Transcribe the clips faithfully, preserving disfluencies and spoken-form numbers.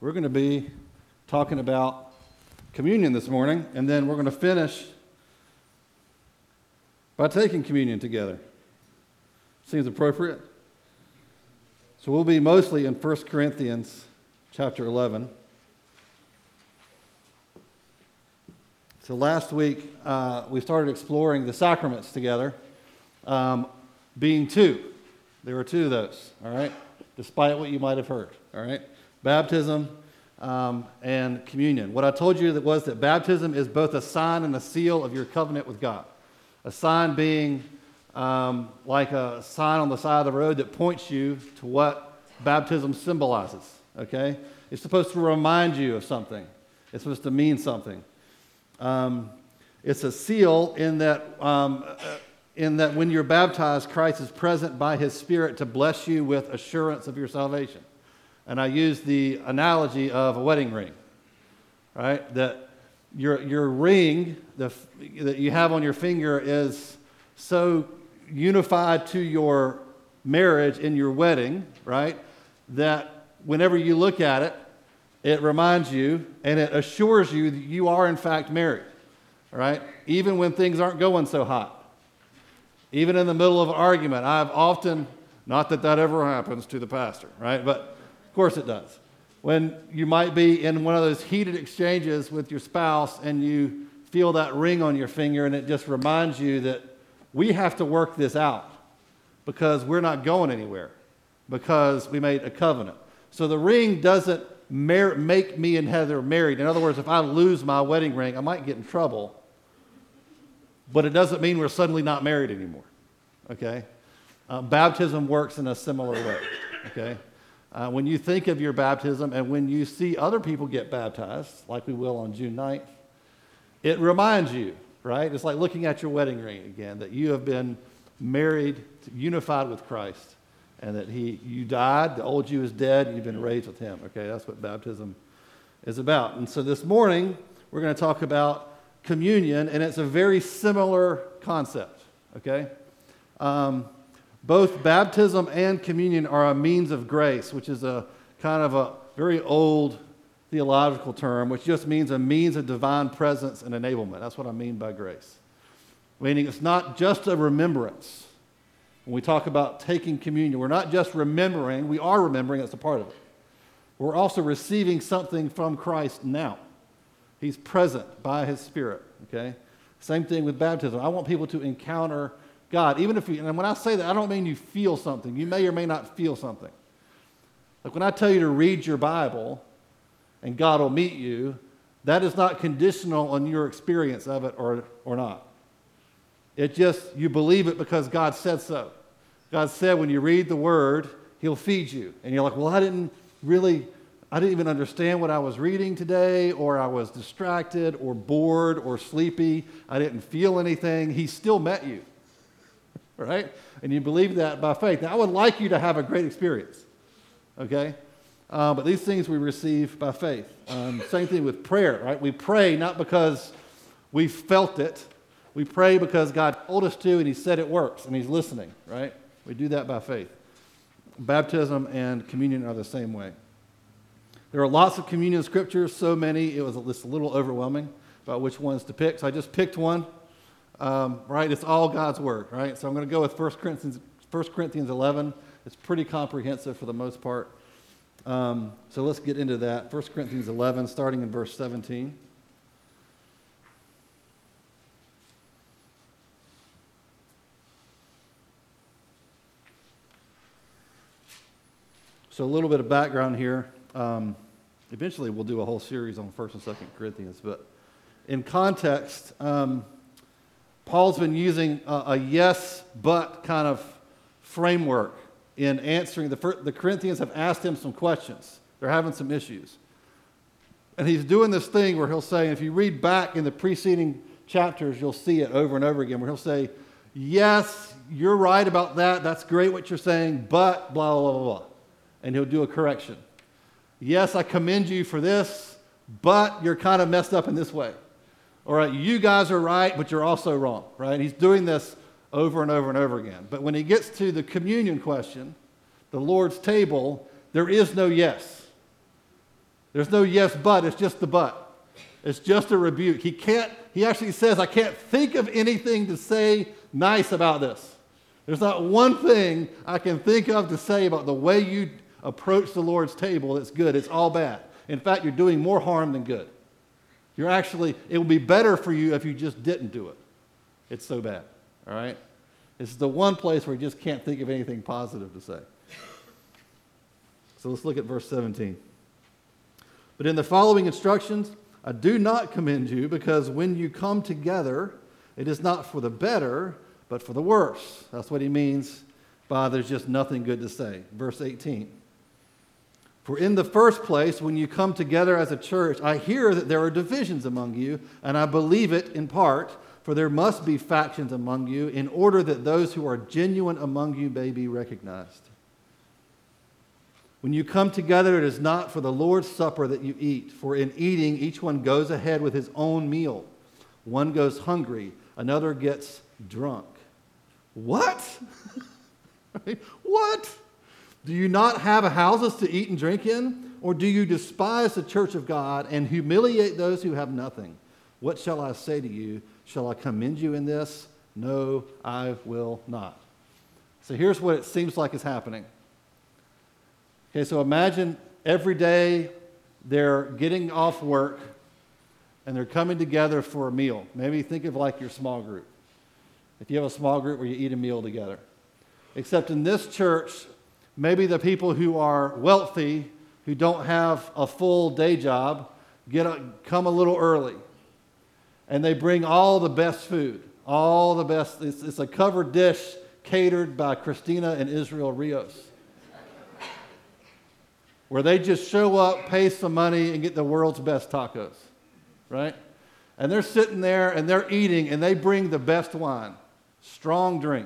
we're going to be talking about communion this morning, and then we're going to finish by taking communion together. Seems appropriate. So we'll be mostly in First Corinthians chapter eleven. So last week, uh, we started exploring the sacraments together, um, being two. There were two of those, all right, despite what you might have heard, all right? Baptism um, and communion. What I told you that was that baptism is both a sign and a seal of your covenant with God. A sign being um, like a sign on the side of the road that points you to what baptism symbolizes, okay? It's supposed to remind you of something. It's supposed to mean something. Um, it's a seal in that, um, in that when you're baptized, Christ is present by His Spirit to bless you with assurance of your salvation. And I use the analogy of a wedding ring, right? That your your ring the, that you have on your finger is so unified to your marriage in your wedding, right? That whenever you look at it, it reminds you and it assures you that you are in fact married, right? Even when things aren't going so hot. Even in the middle of an argument. I've often, not that that ever happens to the pastor, right? But of course it does. When you might be in one of those heated exchanges with your spouse and you feel that ring on your finger and it just reminds you that we have to work this out because we're not going anywhere because we made a covenant. So the ring doesn't mar- make me and Heather married. In other words, if I lose my wedding ring, I might get in trouble, but it doesn't mean we're suddenly not married anymore, okay? Uh, baptism works in a similar way, okay? Uh, when you think of your baptism and when you see other people get baptized, like we will on June ninth, it reminds you, right? It's like looking at your wedding ring again, that you have been married, unified with Christ, and that he, you died, the old you is dead, and you've been raised with Him, okay? That's what baptism is about. And so this morning, we're going to talk about communion, and it's a very similar concept, okay? Um, Both baptism and communion are a means of grace, which is a kind of a very old theological term, which just means a means of divine presence and enablement. That's what I mean by grace. Meaning it's not just a remembrance. When we talk about taking communion, we're not just remembering, we are remembering, that's a part of it. We're also receiving something from Christ now. He's present by His Spirit, okay? Same thing with baptism. I want people to encounter God, even if you, and when I say that, I don't mean you feel something. You may or may not feel something. Like when I tell you to read your Bible and God will meet you, that is not conditional on your experience of it or, or not. It just, you believe it because God said so. God said when you read the Word, He'll feed you. And you're like, well, I didn't really, I didn't even understand what I was reading today, or I was distracted or bored or sleepy. I didn't feel anything. He still met you. Right? And you believe that by faith. Now, I would like you to have a great experience, okay? Uh, but these things we receive by faith. Um, same thing with prayer, right? We pray not because we felt it. We pray because God told us to, and He said it works, and He's listening, right? We do that by faith. Baptism and communion are the same way. There are lots of communion scriptures, so many, it was just a little overwhelming about which ones to pick. So I just picked one. Um, right, it's all God's Word, right? So I'm going to go with First Corinthians, First Corinthians eleven. It's pretty comprehensive for the most part. Um, so let's get into that. First Corinthians eleven, starting in verse seventeen. So a little bit of background here. Um, eventually we'll do a whole series on First and Second Corinthians, but in context, um, Paul's been using a, a yes, but kind of framework in answering. The, the Corinthians have asked him some questions. They're having some issues. And he's doing this thing where he'll say, if you read back in the preceding chapters, you'll see it over and over again, where he'll say, yes, you're right about that. That's great what you're saying, but blah, blah, blah, blah. And he'll do a correction. Yes, I commend you for this, but you're kind of messed up in this way. All right, you guys are right, but you're also wrong, right? He's doing this over and over and over again. But when he gets to the communion question, the Lord's table, there is no yes. There's no yes, but. It's just the but. It's just a rebuke. He can't, he actually says, I can't think of anything to say nice about this. There's not one thing I can think of to say about the way you approach the Lord's table that's good. It's all bad. In fact, you're doing more harm than good. You're actually, it would be better for you if you just didn't do it. It's so bad, all right? This is the one place where you just can't think of anything positive to say. So let's look at verse seventeen. But in the following instructions, I do not commend you, because when you come together, it is not for the better, but for the worse. That's what he means by there's just nothing good to say. Verse eighteen. For in the first place, when you come together as a church, I hear that there are divisions among you, and I believe it in part, for there must be factions among you, in order that those who are genuine among you may be recognized. When you come together, it is not for the Lord's Supper that you eat, for in eating, each one goes ahead with his own meal. One goes hungry, another gets drunk. What? What? Do you not have houses to eat and drink in? Or do you despise the church of God and humiliate those who have nothing? What shall I say to you? Shall I commend you in this? No, I will not. So here's what it seems like is happening. Okay, so imagine every day they're getting off work and they're coming together for a meal. Maybe think of like your small group. If you have a small group where you eat a meal together. Except in this church, maybe the people who are wealthy, who don't have a full day job, get a, come a little early. And they bring all the best food, all the best. It's, it's a covered dish catered by Christina and Israel Rios, where they just show up, pay some money, and get the world's best tacos, right? And they're sitting there, and they're eating, and they bring the best wine, strong drink.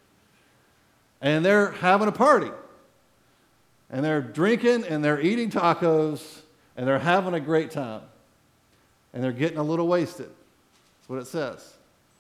And they're having a party. And they're drinking, and they're eating tacos, and they're having a great time. And they're getting a little wasted. That's what it says.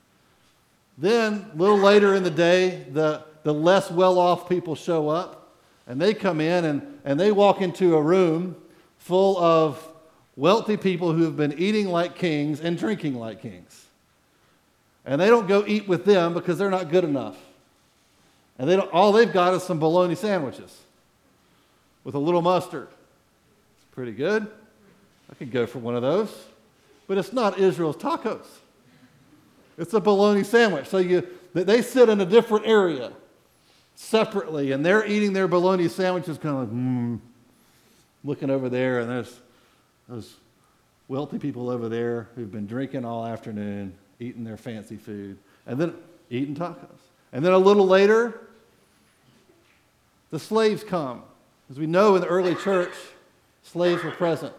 Then, a little later in the day, the, the less well-off people show up, and they come in, and, and they walk into a room full of wealthy people who have been eating like kings and drinking like kings. And they don't go eat with them because they're not good enough. And they don't, all they've got is some bologna sandwiches with a little mustard. It's pretty good. I could go for one of those. But it's not Israel's tacos. It's a bologna sandwich. So you, they sit in a different area separately, and they're eating their bologna sandwiches kind of like, hmm, looking over there, and there's those wealthy people over there who've been drinking all afternoon, eating their fancy food, and then eating tacos. And then a little later, the slaves come. As we know, in the early church, slaves were present.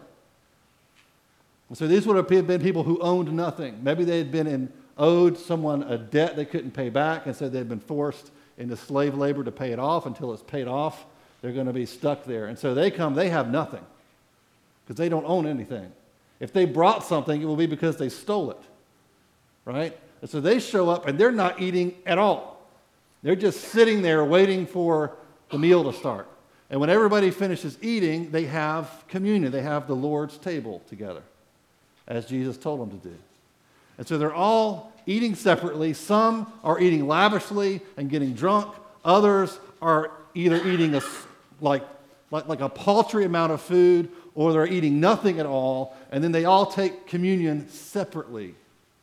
And so these would have been people who owned nothing. Maybe they had been in, owed someone a debt they couldn't pay back, and so they'd been forced into slave labor to pay it off. Until it's paid off, they're going to be stuck there. And so they come, they have nothing because they don't own anything. If they brought something, it will be because they stole it, right? And so they show up, and they're not eating at all. They're just sitting there waiting for the meal to start. And when everybody finishes eating, they have communion. They have the Lord's table together, as Jesus told them to do. And so they're all eating separately. Some are eating lavishly and getting drunk. Others are either eating a, like, like, like a paltry amount of food, or they're eating nothing at all. And then they all take communion separately.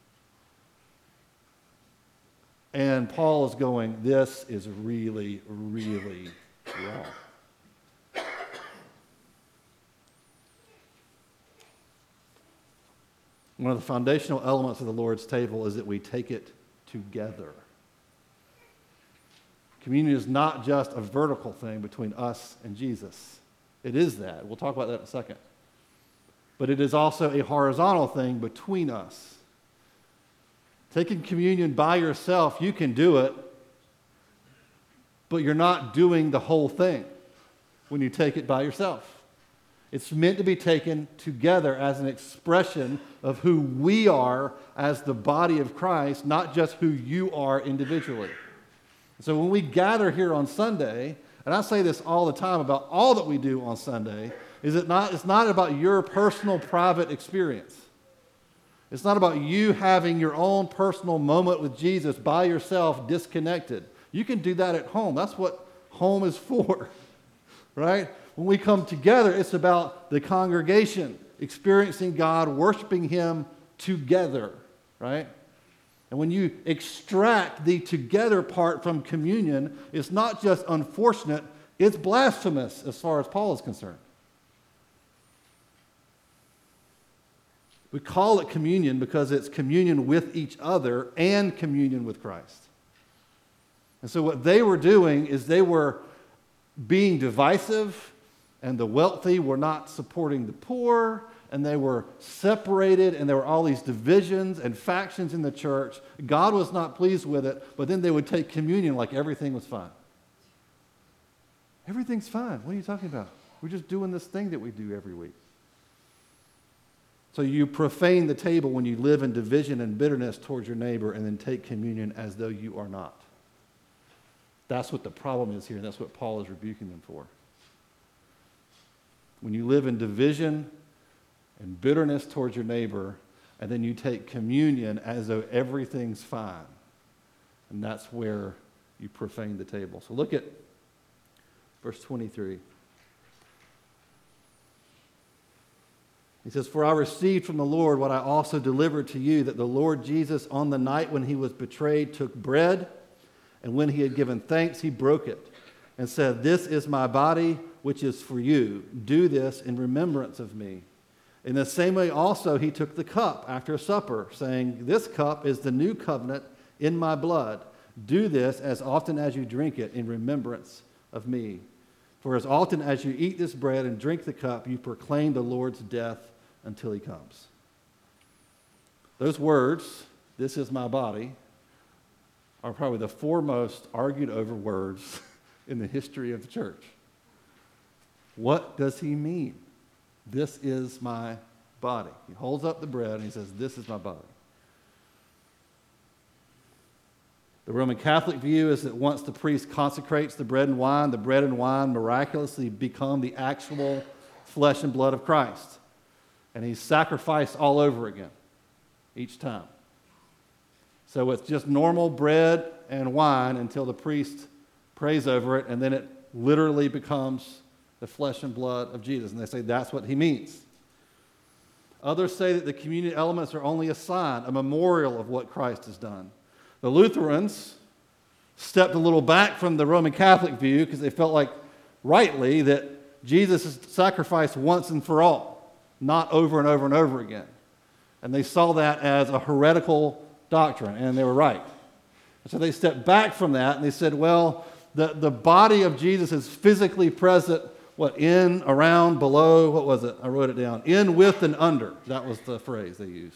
And Paul is going, this is really, really wrong. One of the foundational elements of the Lord's table is that we take it together. Communion is not just a vertical thing between us and Jesus. It is that. We'll talk about that in a second. But it is also a horizontal thing between us. Taking communion by yourself, you can do it, but you're not doing the whole thing when you take it by yourself. It's meant to be taken together as an expression of who we are as the body of Christ, not just who you are individually. So when we gather here on Sunday, and I say this all the time about all that we do on Sunday, Is it not? It's not about your personal private experience. It's not about you having your own personal moment with Jesus by yourself, disconnected. You can do that at home. That's what home is for, right? When we come together, it's about the congregation experiencing God, worshiping Him together, right? And when you extract the together part from communion, it's not just unfortunate, it's blasphemous as far as Paul is concerned. We call it communion because it's communion with each other and communion with Christ. And so what they were doing is they were being divisive, and the wealthy were not supporting the poor, and they were separated, and there were all these divisions and factions in the church. God was not pleased with it, but then they would take communion like everything was fine. Everything's fine. What are you talking about? We're just doing this thing that we do every week. So you profane the table when you live in division and bitterness towards your neighbor and then take communion as though you are not. That's what the problem is here, and that's what Paul is rebuking them for. When you live in division and bitterness towards your neighbor, and then you take communion as though everything's fine, and that's where you profane the table. So look at verse twenty-three. He says, "For I received from the Lord what I also delivered to you, that the Lord Jesus, on the night when he was betrayed, took bread, and when he had given thanks, he broke it, and said, 'This is my body, which is for you. Do this in remembrance of me.' In the same way also he took the cup after supper, saying, 'This cup is the new covenant in my blood. Do this as often as you drink it in remembrance of me. For as often as you eat this bread and drink the cup, you proclaim the Lord's death until he comes.'" Those words, "This is my body," are probably the foremost argued over words in the history of the church. What does he mean? This is my body. He holds up the bread and he says, "This is my body." The Roman Catholic view is that once the priest consecrates the bread and wine, the bread and wine miraculously become the actual flesh and blood of Christ. And he's sacrificed all over again, each time. So it's just normal bread and wine until the priest prays over it, and then it literally becomes the flesh and blood of Jesus. And they say that's what he means. Others say that the communion elements are only a sign, a memorial of what Christ has done. The Lutherans stepped a little back from the Roman Catholic view because they felt like, rightly, that Jesus is sacrificed once and for all, not over and over and over again. And they saw that as a heretical doctrine, and they were right. And so they stepped back from that, and they said, well, the, the body of Jesus is physically present, what, in, around, below, what was it? I wrote it down. In, with, and under. That was the phrase they used.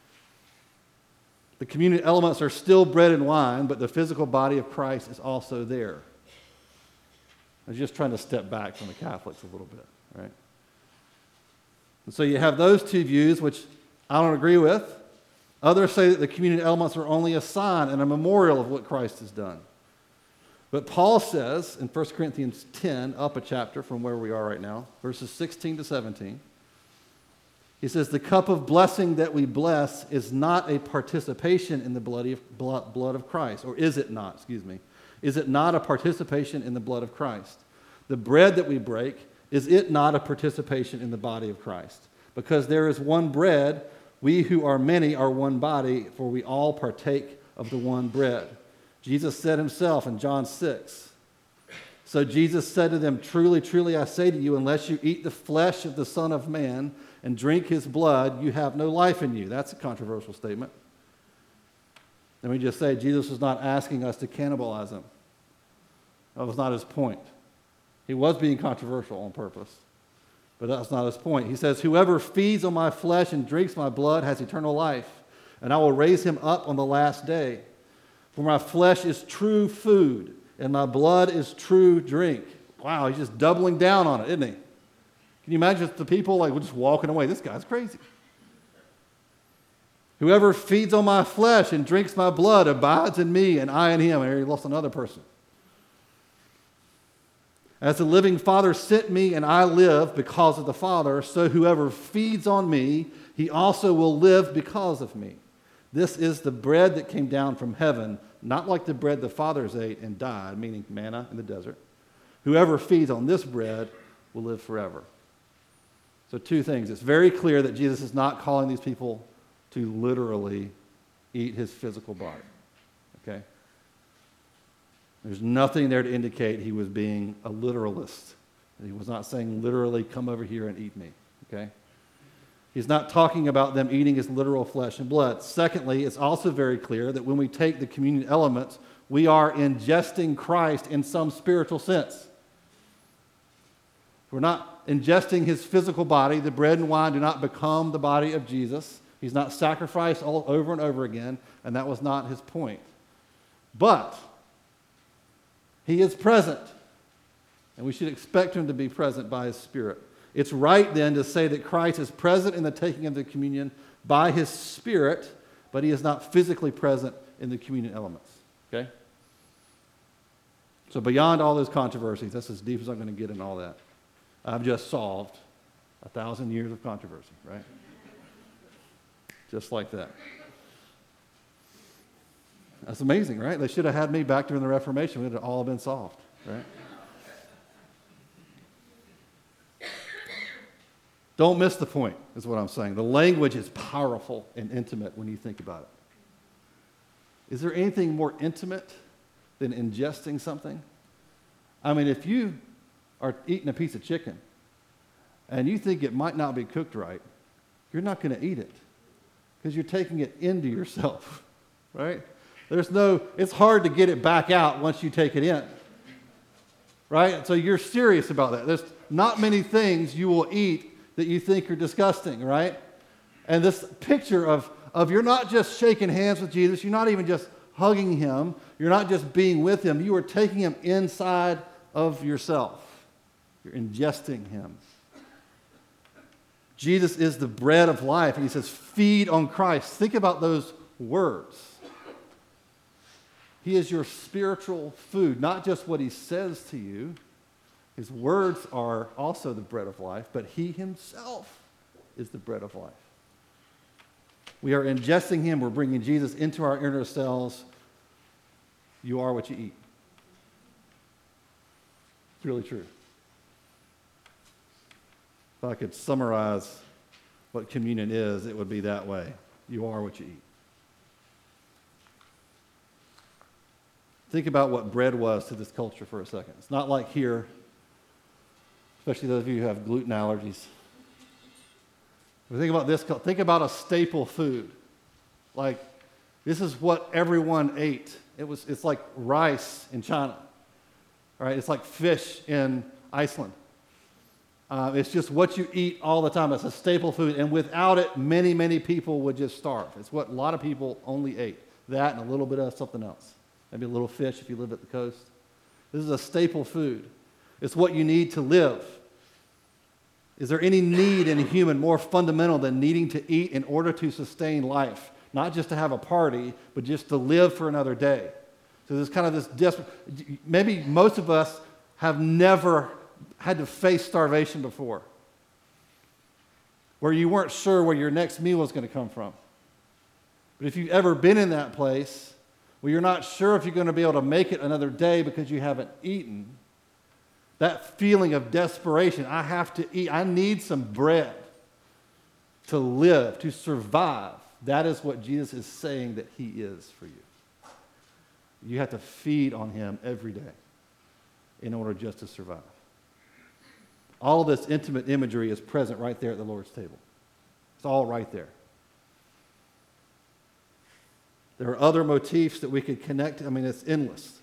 The communion elements are still bread and wine, but the physical body of Christ is also there. I was just trying to step back from the Catholics a little bit, right? And so you have those two views, which I don't agree with. Others say that the communion elements are only a sign and a memorial of what Christ has done. But Paul says in First Corinthians ten, up a chapter from where we are right now, verses sixteen to seventeen, he says, "The cup of blessing that we bless is not a participation in the bloody blood of Christ." Or is it not, excuse me. Is it not a participation in the blood of Christ? The bread that we break, is it not a participation in the body of Christ? Because there is one bread, we who are many are one body, for we all partake of the one bread. Jesus said himself in John six, "So Jesus said to them, 'Truly, truly, I say to you, unless you eat the flesh of the Son of Man and drink his blood, you have no life in you.'" That's a controversial statement. Let me just say, Jesus was not asking us to cannibalize him. That was not his point. He was being controversial on purpose, but that's not his point. He says, "Whoever feeds on my flesh and drinks my blood has eternal life, and I will raise him up on the last day. For my flesh is true food, and my blood is true drink." Wow, he's just doubling down on it, isn't he? Can you imagine the people like just walking away? This guy's crazy. "Whoever feeds on my flesh and drinks my blood abides in me, and I in him." And here he lost another person. As the living Father sent me and I live because of the Father, so whoever feeds on me, he also will live because of me. This is the bread that came down from heaven, not like the bread the fathers ate and died, meaning manna in the desert. Whoever feeds on this bread will live forever. So two things. It's very clear that Jesus is not calling these people to literally eat his physical body. Okay? There's nothing there to indicate he was being a literalist. He was not saying literally, come over here and eat me. Okay? He's not talking about them eating his literal flesh and blood. Secondly, it's also very clear that when we take the communion elements, we are ingesting Christ in some spiritual sense. We're not ingesting his physical body. The bread and wine do not become the body of Jesus. He's not sacrificed all over and over again, and that was not his point. But he is present, and we should expect him to be present by his Spirit. It's right then to say that Christ is present in the taking of the communion by his Spirit, but he is not physically present in the communion elements. Okay? So beyond all those controversies, that's as deep as I'm going to get in all that. I've just solved a thousand years of controversy, right? Just like that. That's amazing, right? They should have had me back during the Reformation. It would have all been solved, right? Don't miss the point, is what I'm saying. The language is powerful and intimate when you think about it. Is there anything more intimate than ingesting something? I mean, if you are eating a piece of chicken and you think it might not be cooked right, you're not going to eat it because you're taking it into yourself, right? There's no, it's hard to get it back out once you take it in, right? So you're serious about that. There's not many things you will eat that you think are disgusting, right? And this picture of, of you're not just shaking hands with Jesus, you're not even just hugging him, you're not just being with him, you are taking him inside of yourself. You're ingesting him. Jesus is the bread of life, and he says, feed on Christ. Think about those words. He is your spiritual food, not just what he says to you. His words are also the bread of life, but he himself is the bread of life. We are ingesting him. We're bringing Jesus into our inner selves. You are what you eat. It's really true. If I could summarize what communion is, it would be that way. You are what you eat. Think about what bread was to this culture for a second. It's not like here, especially those of you who have gluten allergies. But think about this. Think about a staple food. Like, this is what everyone ate. It was, it's like rice in China. Right? It's like fish in Iceland. Uh, it's just what you eat all the time. It's a staple food. And without it, many, many people would just starve. It's what a lot of people only ate. That and a little bit of something else. Maybe a little fish if you live at the coast. This is a staple food. It's what you need to live. Is there any need in a human more fundamental than needing to eat in order to sustain life? Not just to have a party, but just to live for another day. So there's kind of this desperate, maybe most of us have never had to face starvation before, where you weren't sure where your next meal was going to come from. But if you've ever been in that place where you're not sure if you're going to be able to make it another day because you haven't eaten, that feeling of desperation, I have to eat, I need some bread to live, to survive. That is what Jesus is saying that he is for you. You have to feed on him every day in order just to survive. All of this intimate imagery is present right there at the Lord's table. It's all right there. There are other motifs that we could connect. I mean, it's endless.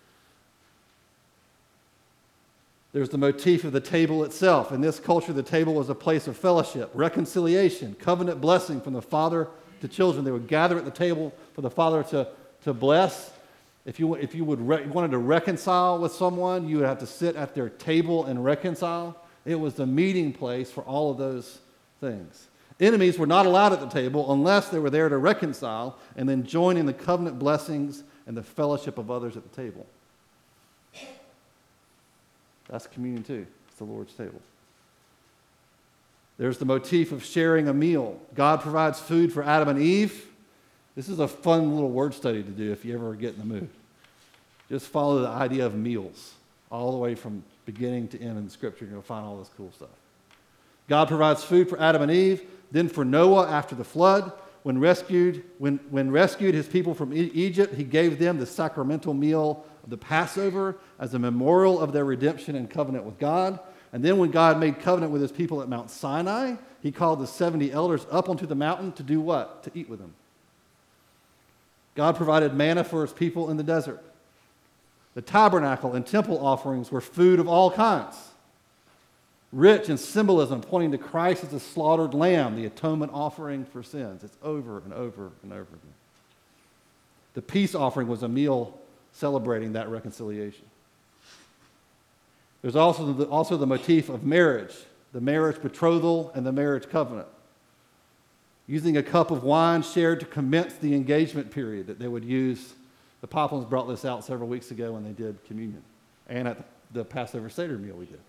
There's the motif of the table itself. In this culture, the table was a place of fellowship, reconciliation, covenant blessing from the father to children. They would gather at the table for the father to, to bless. If you, if you would re- wanted to reconcile with someone, you would have to sit at their table and reconcile. It was the meeting place for all of those things. Enemies were not allowed at the table unless they were there to reconcile and then join in the covenant blessings and the fellowship of others at the table. That's communion too. It's the Lord's table. There's the motif of sharing a meal. God provides food for Adam and Eve. This is a fun little word study to do if you ever get in the mood. Just follow the idea of meals all the way from beginning to end in the Scripture. You're going to find all this cool stuff. God provides food for Adam and Eve, then for Noah after the flood. When rescued, when, when rescued his people from e- Egypt, he gave them the sacramental meal of the Passover as a memorial of their redemption and covenant with God. And then when God made covenant with his people at Mount Sinai, he called the seventy elders up onto the mountain to do what? To eat with him. God provided manna for his people in the desert. The tabernacle and temple offerings were food of all kinds, rich in symbolism pointing to Christ as the slaughtered lamb, the atonement offering for sins. It's over and over and over again. The peace offering was a meal celebrating that reconciliation. There's also the, also the motif of marriage, the marriage betrothal and the marriage covenant. Using a cup of wine shared to commence the engagement period that they would use. The Poplins brought this out several weeks ago when they did communion and at the Passover Seder meal we did.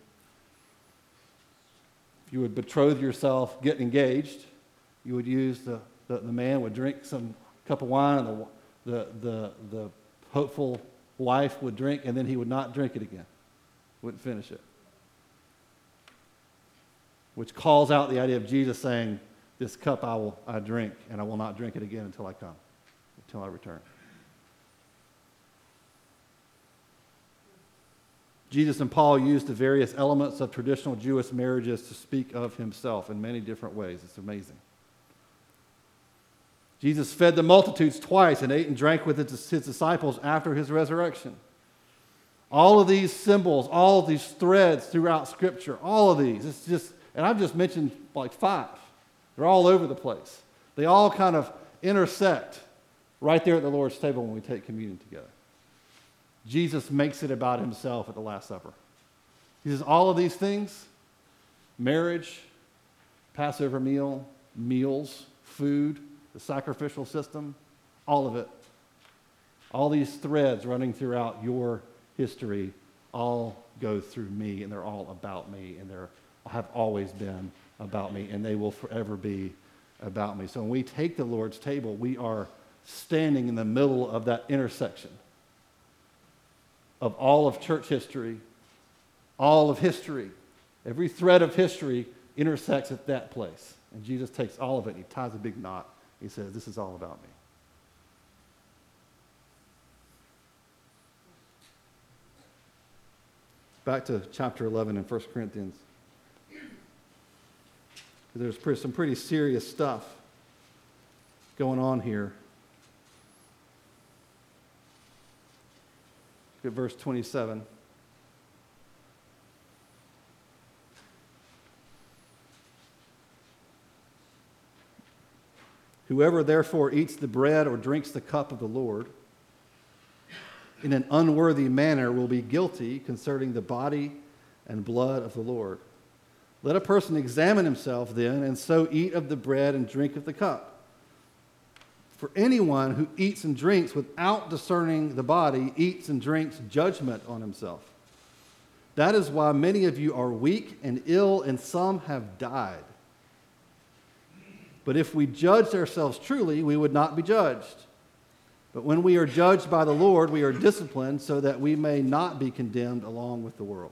If you would betroth yourself, get engaged, you would use the, the, the man would drink some cup of wine, and the, the, the, the hopeful wife would drink, and then he would not drink it again, wouldn't finish it. Which calls out the idea of Jesus saying, this cup I will I drink, and I will not drink it again until I come, until I return. Jesus and Paul used the various elements of traditional Jewish marriages to speak of himself in many different ways. It's amazing. Jesus fed the multitudes twice and ate and drank with his disciples after his resurrection. All of these symbols, all of these threads throughout Scripture, all of these, it's just, and I've just mentioned like five. They're all over the place. They all kind of intersect right there at the Lord's table when we take communion together. Jesus makes it about himself at the Last Supper. He says all of these things, marriage, Passover meal, meals, food, the sacrificial system, all of it, all these threads running throughout your history all go through me, and they're all about me, and they have always been about me, and they will forever be about me. So when we take the Lord's table, we are standing in the middle of that intersection of all of church history, all of history. Every thread of history intersects at that place. And Jesus takes all of it and he ties a big knot. He says, this is all about me. Back to chapter eleven in First Corinthians. There's some pretty serious stuff going on here. Look at verse twenty-seven. Whoever therefore eats the bread or drinks the cup of the Lord in an unworthy manner will be guilty concerning the body and blood of the Lord. Let a person examine himself then, and so eat of the bread and drink of the cup. For anyone who eats and drinks without discerning the body eats and drinks judgment on himself. That is why many of you are weak and ill, and some have died. But if we judged ourselves truly, we would not be judged. But when we are judged by the Lord, we are disciplined so that we may not be condemned along with the world.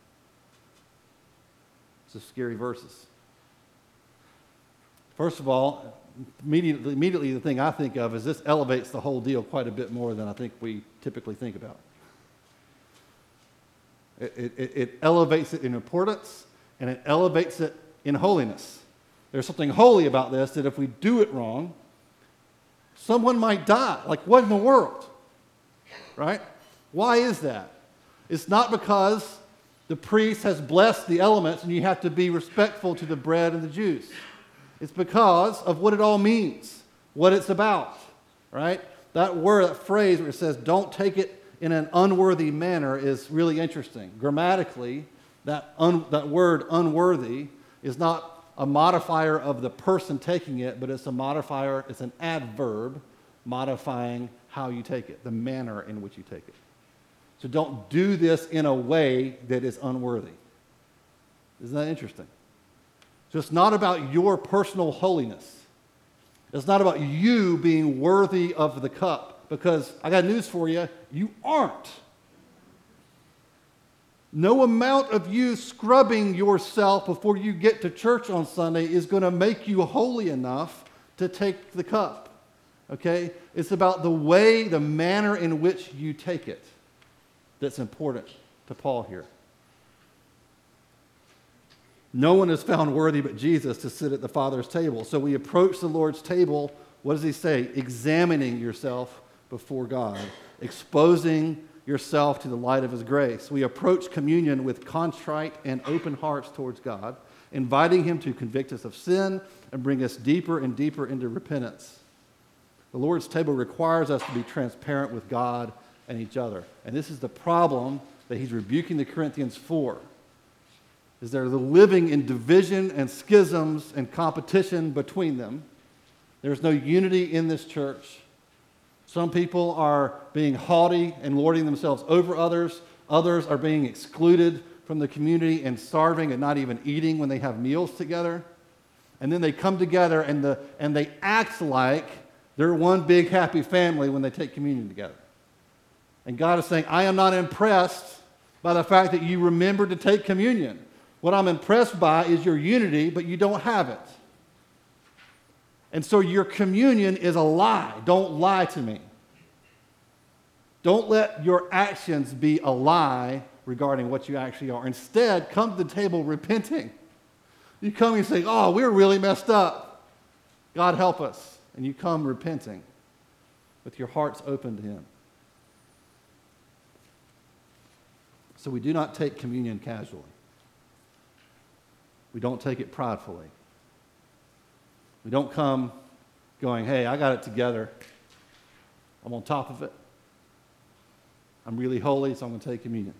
It's scary verses. First of all, immediately, immediately the thing I think of is this elevates the whole deal quite a bit more than I think we typically think about. It, it, it elevates it in importance, and it elevates it in holiness. There's something holy about this, that if we do it wrong, someone might die. Like, what in the world? Right? Why is that? It's not because the priest has blessed the elements and you have to be respectful to the bread and the juice. It's because of what it all means, what it's about, right? That word, that phrase where it says, don't take it in an unworthy manner is really interesting. Grammatically, that, un, that word unworthy is not a modifier of the person taking it, but it's a modifier, it's an adverb modifying how you take it, the manner in which you take it. So don't do this in a way that is unworthy. Isn't that interesting? So it's not about your personal holiness. It's not about you being worthy of the cup, because I got news for you, you aren't. No amount of you scrubbing yourself before you get to church on Sunday is going to make you holy enough to take the cup. Okay? It's about the way, the manner in which you take it that's important to Paul here. No one is found worthy but Jesus to sit at the Father's table. So we approach the Lord's table, what does he say? Examining yourself before God, exposing yourself to the light of his grace. We approach communion with contrite and open hearts towards God, inviting him to convict us of sin and bring us deeper and deeper into repentance. The Lord's table requires us to be transparent with God and each other. And this is the problem that he's rebuking the Corinthians for, is they're living in division and schisms and competition between them. There's no unity in this church. Some people are being haughty and lording themselves over others. Others are being excluded from the community and starving and not even eating when they have meals together. And then they come together and, the, and they act like they're one big happy family when they take communion together. And God is saying, I am not impressed by the fact that you remember to take communion. What I'm impressed by is your unity, but you don't have it. And so your communion is a lie. Don't lie to me. Don't let your actions be a lie regarding what you actually are. Instead, come to the table repenting. You come and say, oh, we're really messed up. God help us. And you come repenting with your hearts open to him. So we do not take communion casually. We don't take it pridefully. We don't come going, hey, I got it together. I'm on top of it. I'm really holy, so I'm going to take communion.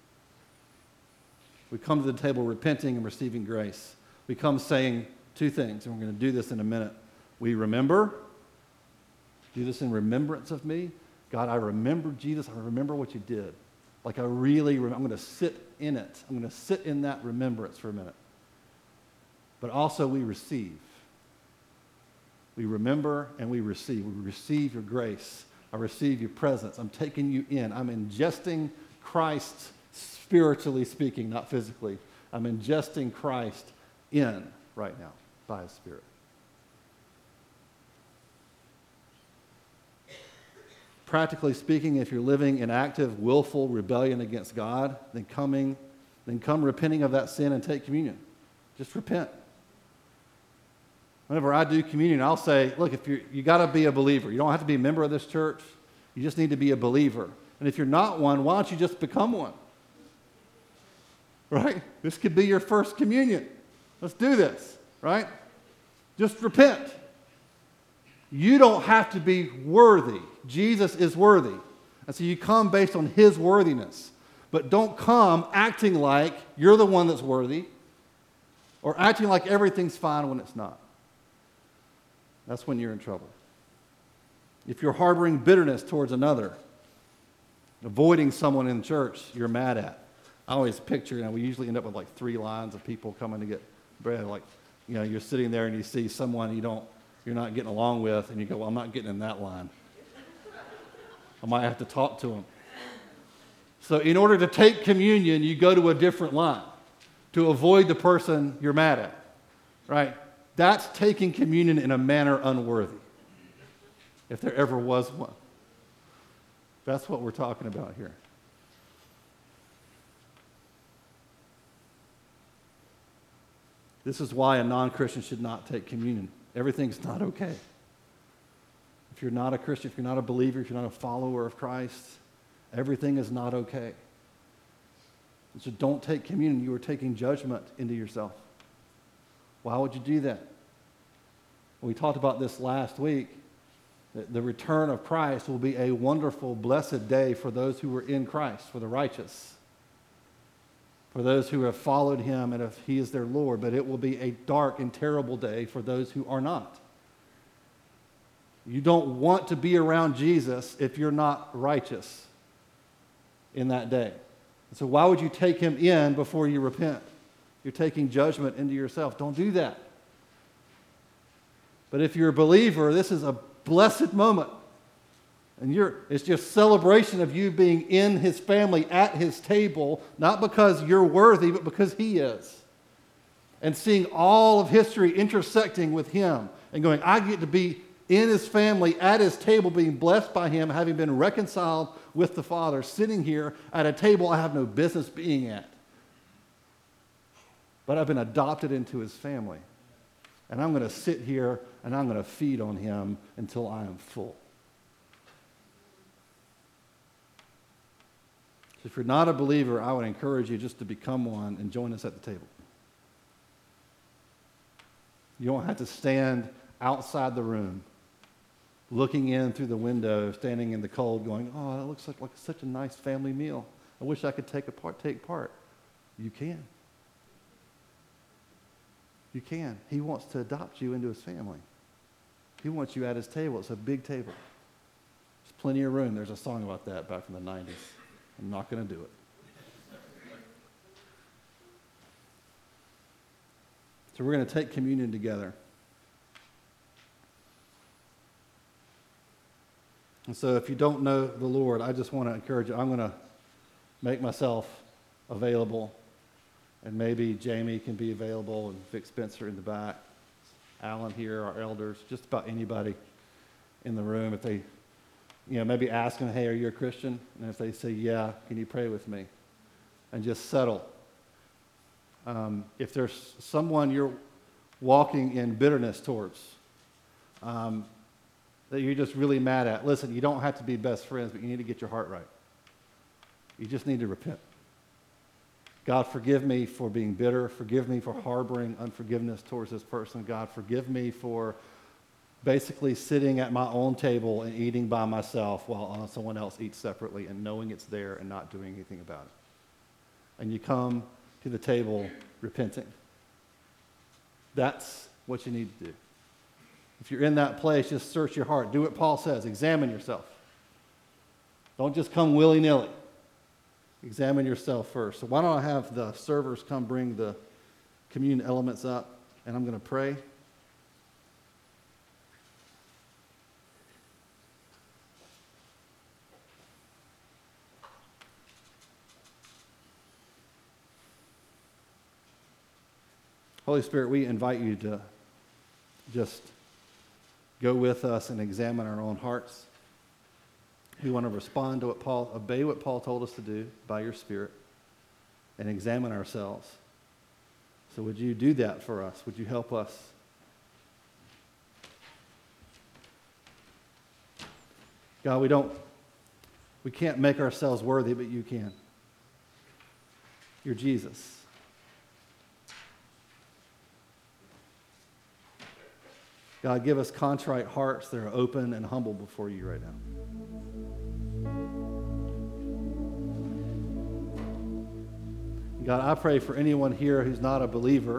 We come to the table repenting and receiving grace. We come saying two things, and we're going to do this in a minute. We remember. Do this in remembrance of me. God, I remember Jesus. I remember what you did. Like I really, rem- I'm going to sit in it. I'm going to sit in that remembrance for a minute. But also we receive. We remember and we receive. We receive your grace. I receive your presence. I'm taking you in. I'm ingesting Christ, spiritually speaking, not physically. I'm ingesting Christ in right now by his Spirit. Practically speaking, if you're living in active, willful rebellion against God, then coming, then come repenting of that sin and take communion. Just repent. Whenever I do communion, I'll say, look, if you you got to be a believer. You don't have to be a member of this church. You just need to be a believer. And if you're not one, why don't you just become one? Right? This could be your first communion. Let's do this, right? Just repent. You don't have to be worthy. Jesus is worthy. And so you come based on his worthiness. But don't come acting like you're the one that's worthy or acting like everything's fine when it's not. That's when you're in trouble. If you're harboring bitterness towards another, avoiding someone in church you're mad at. I always picture, you know, we usually end up with like three lines of people coming to get bread. Like, you know, you're sitting there and you see someone you don't, you're not getting along with, and you go, well, I'm not getting in that line. I might have to talk to them. So in order to take communion, you go to a different line to avoid the person you're mad at, right? That's taking communion in a manner unworthy, if there ever was one. That's what we're talking about here. This is why a non-Christian should not take communion. Everything's not okay. If you're not a Christian, if you're not a believer, if you're not a follower of Christ, everything is not okay. So don't take communion. You are taking judgment into yourself. Why would you do that? We talked about this last week. The return of Christ will be a wonderful, blessed day for those who are in Christ, for the righteous, for those who have followed him and if he is their Lord. But it will be a dark and terrible day for those who are not. You don't want to be around Jesus if you're not righteous. in that day. And so why would you take him in before you repent? You're taking judgment into yourself. Don't do that. But if you're a believer, this is a blessed moment. And you're, it's just celebration of you being in his family, at his table, not because you're worthy, but because he is. And seeing all of history intersecting with him and going, I get to be in his family, at his table, being blessed by him, having been reconciled with the Father, sitting here at a table I have no business being at. But I've been adopted into his family. And I'm going to sit here and I'm going to feed on him until I am full. So if you're not a believer, I would encourage you just to become one and join us at the table. You don't have to stand outside the room, looking in through the window, standing in the cold, going, oh, that looks like, like such a nice family meal. I wish I could take a part, take part. You can. You can. He wants to adopt you into his family. He wants you at his table. It's a big table. There's plenty of room. There's a song about that back from the nineties. I'm not going to do it. So we're going to take communion together. And so if you don't know the Lord, I just want to encourage you. I'm going to make myself available. And maybe Jamie can be available and Vic Spencer in the back. Alan here, our elders, just about anybody in the room. If they, you know, maybe ask them, hey, are you a Christian? And if they say, yeah, can you pray with me? And just settle. Um, if there's someone you're walking in bitterness towards, um, that you're just really mad at, listen, you don't have to be best friends, but you need to get your heart right. You just need to repent. God, forgive me for being bitter. Forgive me for harboring unforgiveness towards this person. God, forgive me for basically sitting at my own table and eating by myself while someone else eats separately and knowing it's there and not doing anything about it. And you come to the table repenting. That's what you need to do. If you're in that place, just search your heart. Do what Paul says. Examine yourself. Don't just come willy-nilly. Examine yourself first. So why don't I have the servers come bring the communion elements up, and I'm going to pray. Holy Spirit, we invite you to just go with us and examine our own hearts. We want to respond to what Paul, obey what Paul told us to do by your Spirit and examine ourselves. So would you do that for us? Would you help us? God, we don't, we can't make ourselves worthy, but you can. You're Jesus. God, give us contrite hearts that are open and humble before you right now. God, I pray for anyone here who's not a believer,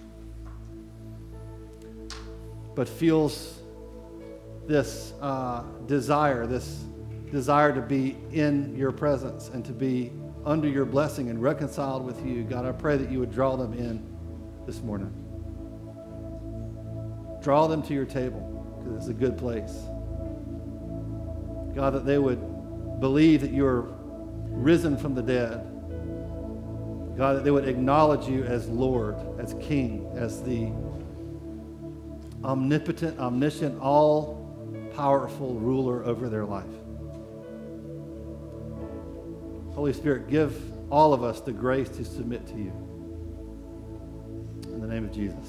but feels this uh, desire, this desire to be in your presence and to be under your blessing and reconciled with you. God, I pray that you would draw them in this morning. Draw them to your table, because it's a good place. God, that they would believe that you are risen from the dead. God, that they would acknowledge you as Lord, as King, as the omnipotent, omniscient, all-powerful ruler over their life. Holy Spirit, give all of us the grace to submit to you. In the name of Jesus.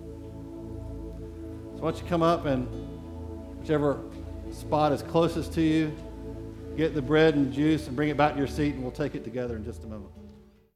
So why don't you come up and whichever spot is closest to you, get the bread and juice and bring it back to your seat, and we'll take it together in just a moment.